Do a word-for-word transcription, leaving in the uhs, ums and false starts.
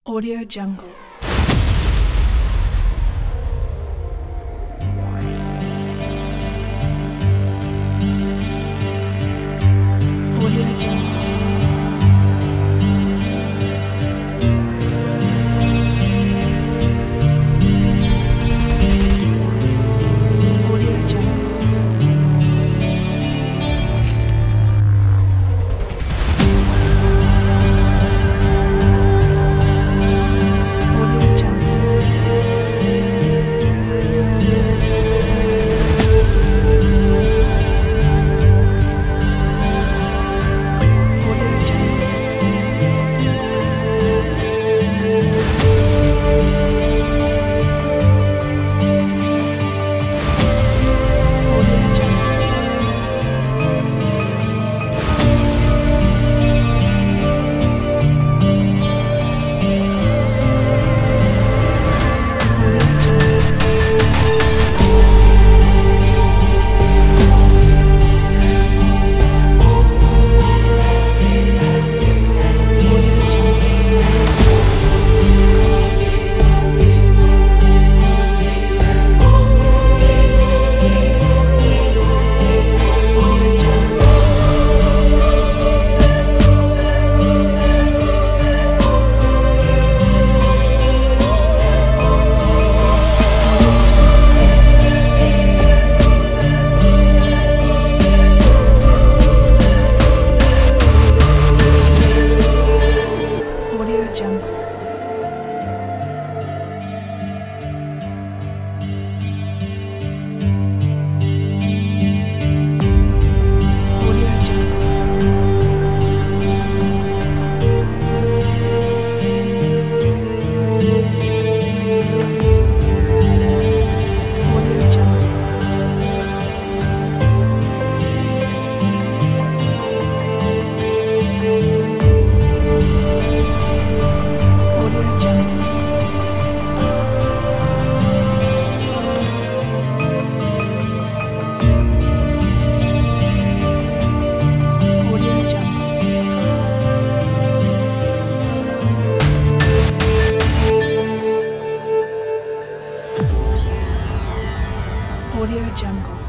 Audio Jungle. Audio Jungle. Audio Jungle. Audio Jungle. Audio Jungle. Audio Jungle. Audio Jungle. Audio Jungle. Audio Jungle. Audio Jungle. Audio Jungle. Audio Jungle. Audio Jungle. Audio Jungle. Audio Jungle.